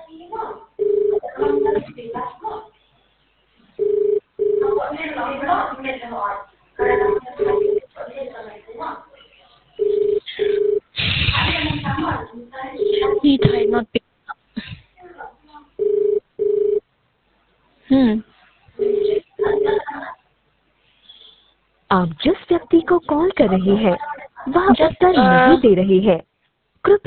He tried not pick. Hmm. आप जिस व्यक्ति को कॉल कर रहे हैं वह Just उत्तर नहीं दे रहे हैं।